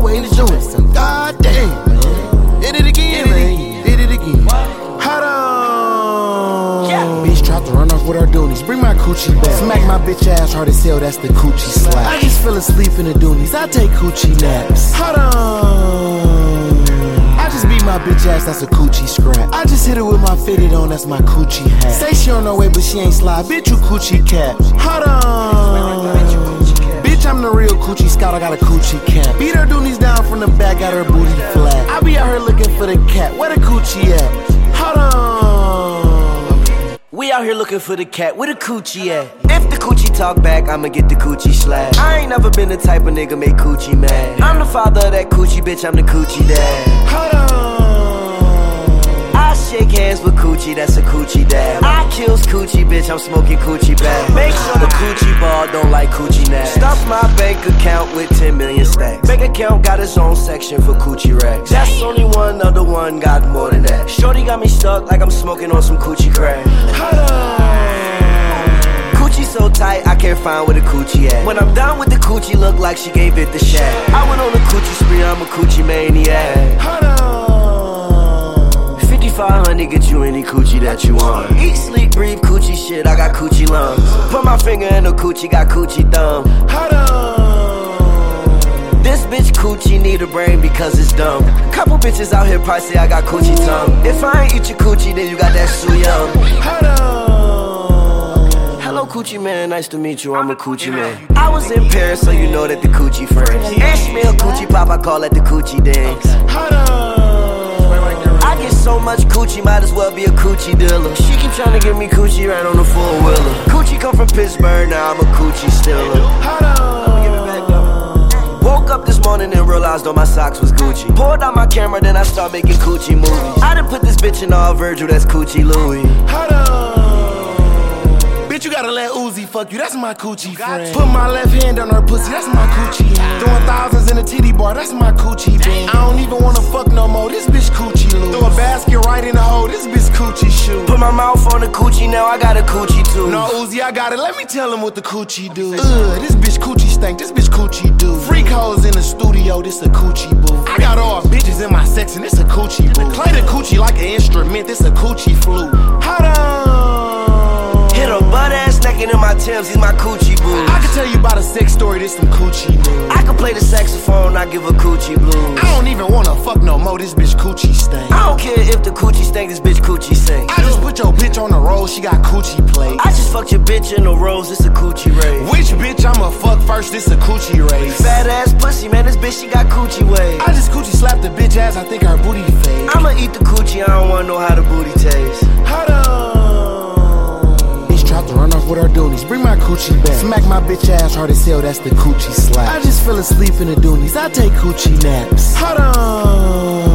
way to do it. So goddamn, man. Hit it again, man. Hit it again. Hold on. Bitch tried to run off with her doonies. Bring my coochie back. Smack my bitch ass hard as hell, that's the coochie slap. I just fell asleep in the doonies. I take coochie naps. Hold on. I just beat my bitch ass, that's a coochie scrap. I just hit her with my fitted on, that's my coochie hat. Say she on her way, but she ain't slide. Bitch, you coochie cat. Hold on. Bitch, I'm the real coochie scout, I got a coochie cap. Beat her doonies down from the back, got her booty flat. I be out here looking for the cat, where the coochie at? Hold on. We out here looking for the cat, where the coochie at? If the coochie talk back, I'ma get the coochie slap. I ain't never been the type of nigga make coochie mad. I'm the father of that coochie, bitch, I'm the coochie dad. Hold on. I shake hands with coochie, that's a coochie dad. I kills coochie, bitch, I'm smoking coochie bag. Make sure the coochie ball don't like coochie naps. Stuff my bank account with 10 million stacks. Bank account got its own section for coochie racks. That's only one other one got more than that. Shorty got me stuck like I'm smoking on some coochie crack. Coochie so tight, I can't find where the coochie at. When I'm done with the coochie, look like she gave it the shack. I went on a coochie spree, I'm a coochie maniac. 500 get you any coochie that you want. Eat, sleep, breathe, coochie shit, I got coochie lungs. Put my finger in the coochie, got coochie thumb. Hold on. This bitch coochie need a brain because it's dumb. Couple bitches out here probably say I got coochie tongue. If I ain't eat your coochie, then you got that su young. Hold on. Hello coochie man, nice to meet you, I'm a coochie man. I was in Paris, so you know that the coochie friends. And smell coochie pop, I call that the coochie dance. Hold on. I get so much coochie, might as well be a coochie dealer. She keep trying to give me coochie right on the four-wheeler. Coochie come from Pittsburgh, now I'm a coochie stealer. Hold on. Give it back though. Woke up this morning and realized all my socks was Gucci. Pulled out my camera, then I start making coochie movies. I done put this bitch in all Virgil, that's coochie Louis. Hold on. Bitch, you gotta let Uzi fuck you, that's my coochie friend. Put my left hand on her pussy, that's my coochie hand. Throwing thousands in a titty bar, that's my coochie band. I don't even wanna fuck no more, this bitch coochie loose. Throw a basket right in the hole, this bitch coochie shoe. Put my mouth on the coochie, now I got a coochie too. No Uzi, I got it, let me tell him what the coochie do. This bitch coochie stank, this bitch coochie do. Freak hoes in the studio, this a coochie boo. I got all bitches in my section, this a coochie boo. Play the coochie like an instrument, this a coochie flute. Hold on. Hit a butt ass naked in my Timbs, he's my coochie boo. I can tell you about a sex story, this some coochie news. I can play the saxophone, I give a coochie blues. I don't even wanna fuck no more, this bitch coochie stank. I don't care if the coochie stank, this bitch coochie sink. I just put your bitch on the roll, she got coochie play. I just fucked your bitch in the rose, it's a coochie race. Which bitch I'ma fuck first, this a coochie race. Fat ass pussy, man, this bitch, she got coochie waves. I just coochie slapped the bitch ass, I think her booty fade. I'ma eat the coochie, I don't wanna know how the booty tastes. Hold on. Tried to run off with her doonies. Bring my coochie back. Smack my bitch ass hard as hell, that's the coochie slap. I just fell asleep in the doonies. I take coochie naps. Hold on.